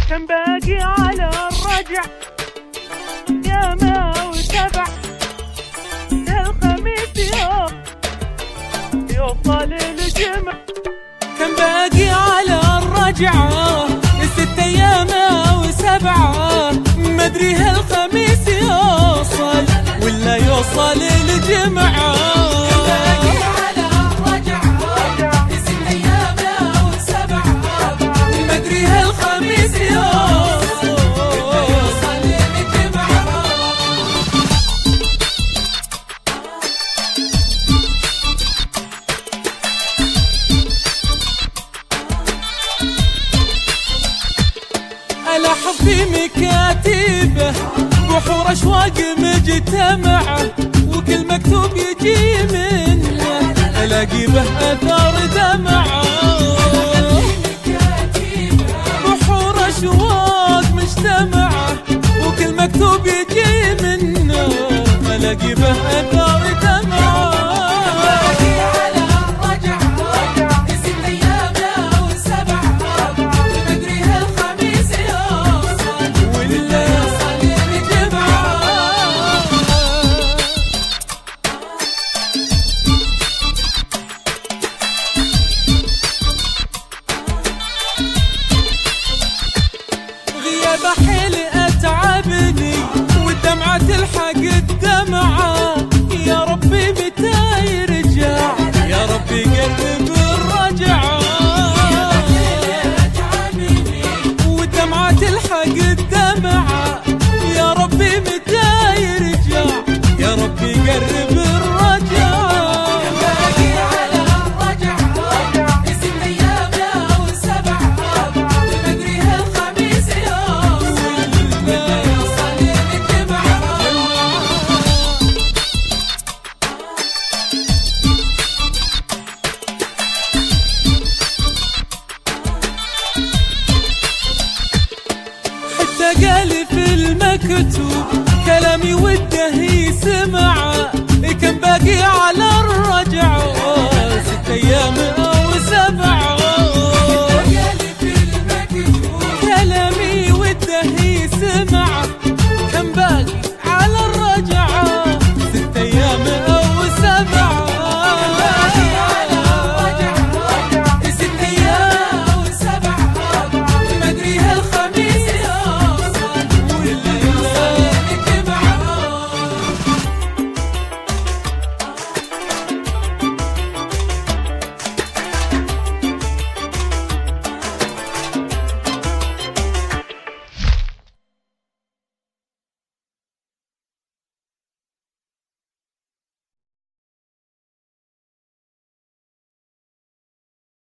كم باقي على الرجع يا ما وسبع الخميس يوصل الجمع. كم باقي على الرجعة 6 أيام وسبعة مدري هالخميس يوصل ولا يوصل الجمعة. ألاحظ في مكاتبه بحور أشواق مجتمعة وكل مكتوب يجي منه ألاقي به أثار دمعة. بحور أشواق مجتمعة وكل مكتوب يجي منه ألاقي به أثار دمعة. بحيل أتعبني والدمعة تلحق الدمعة. يا ربي متى يرجع يا ربي قرب الرجعة. والدمعة تلحق الدمعة. يا ربي متى يرجع يا ربي قرب الرجعة. قالي في المكتوب كلامي وده يسمع. كم باقي على الرجعة 6 أيام